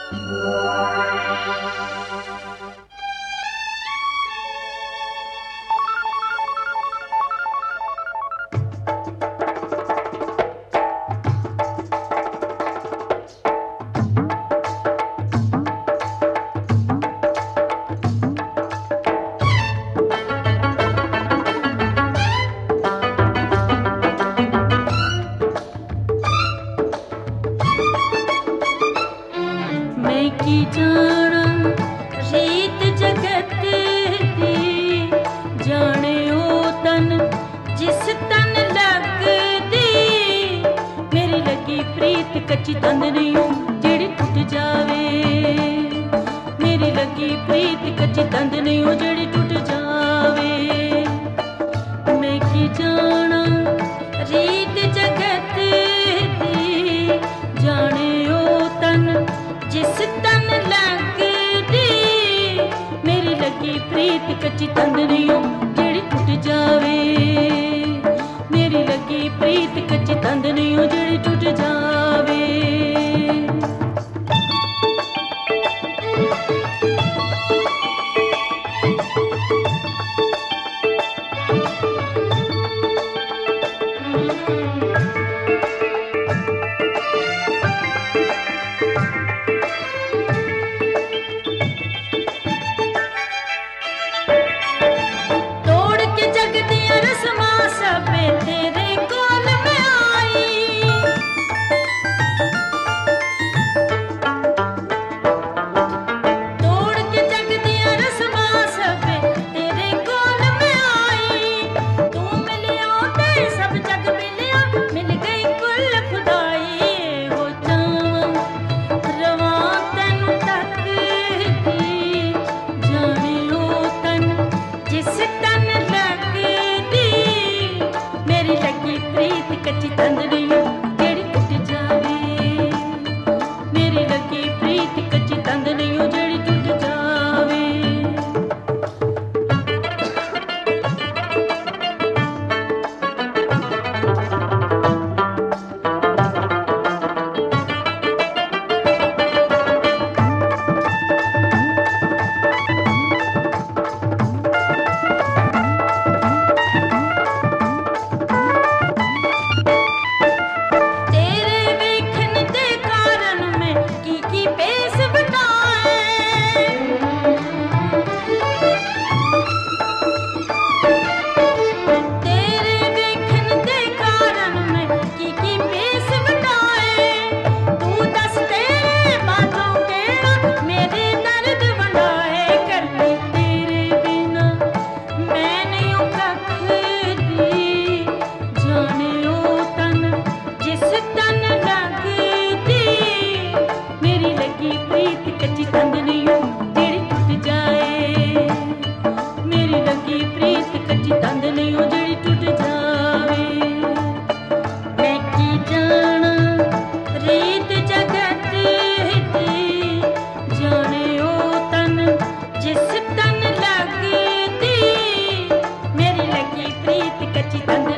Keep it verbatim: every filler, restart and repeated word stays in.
की जाना रीत जगत दी, जाने ओ तन जिस तन लगदी। मेरी लगी प्रीत कच्ची तंद नहीं हो जेड़ी टूट जावे। मेरी लगी प्रीत कच्ची तंद नहीं हो जेड़ी टूट जावे। मैं की जाना रीत जगत दी, जाने ओ तन जिस तन लगदी। मेरी लगी प्रीत कच्ची तंद नहीं हो जेड़ी टूट जावे। मेरी लगी प्रीत कच्ची तंद नहीं हो जेड़ी टूट जावे। कच्ची तंद नहीं हो जेड़ी टूट जावे। मेरी लगी प्रीत कच्ची तंद नहीं हो जेड़ी टूट जावे। कच्ची तंद नहीं हो जेड़ी टूट जाए। मेरी लगी प्रीत कच्ची तंद नहीं हो जेड़ी टूट जावे। मैं की जाना रीत जगत दी, जाने ओ तन जिस तन लगदी। मेरी लगी प्रीत कच्ची तंद